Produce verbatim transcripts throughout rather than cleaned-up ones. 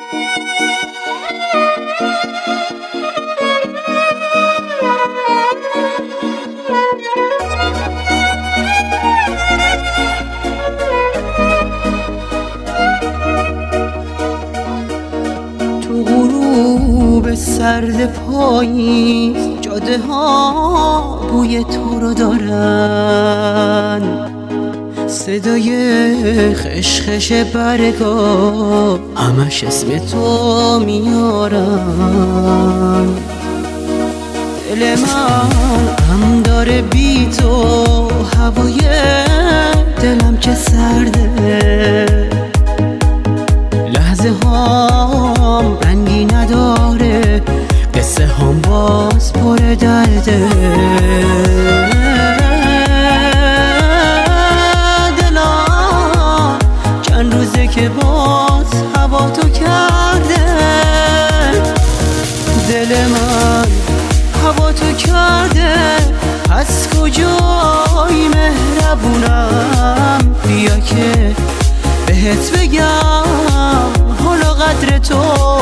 تو غروب سرد پاییز جاده ها بوی تو رو دارن، صدای خشخش برگا همش اسم تو میارن. دل من هم داره بی تو، هوای دلم که سرده، لحظه هام رنگی نداره، قصه هم باز پر درده. دلم چند روزه که باز هوا تو کرده، دل من هوا تو کرده، از کجای مهربونم، بیا که بهت بگم حالا قدر تو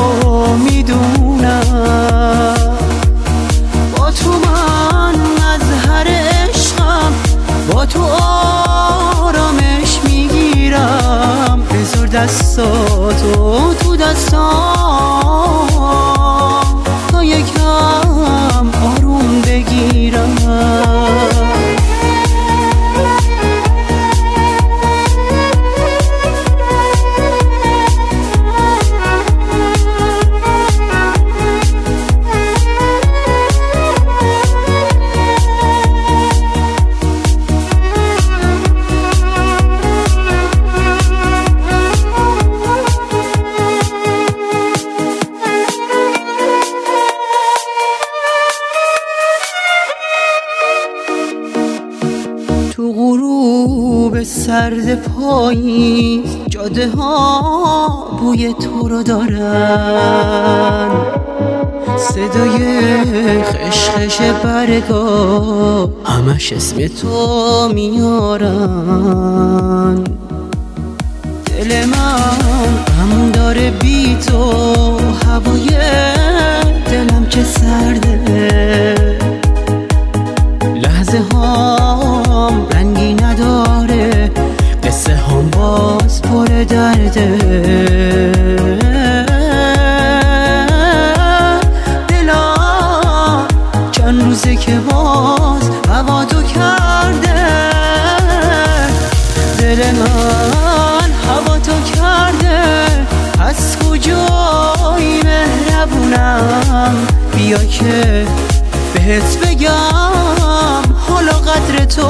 میدونم. با تو من از هر عشقم، با تو آرامش میگیرم، بذار دستاتو تو دستام تا یکم آروم بگیرم. تو غروب سرد پاییز جاده ها بوی تو رو دارن، صدای خشخش برگا همش اسم تو میارن. دل من هم داره بی تو، هوای دلم که سرده، لحظه هام رنگی نداره، قصه هم باز پر درده. دلم چند روزه که باز هوا تو کرده، دل من هوا تو کرده، از کجای مهربونم، بیا که بهت بگم حالا قدر تو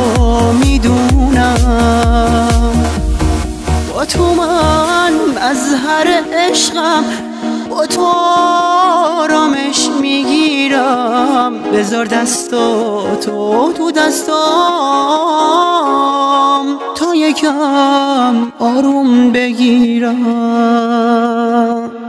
میدونم. با تو من از هر عشقم، با تو آرامش میگیرم، بذار دستاتو تو دستام تا یکم آروم بگیرم.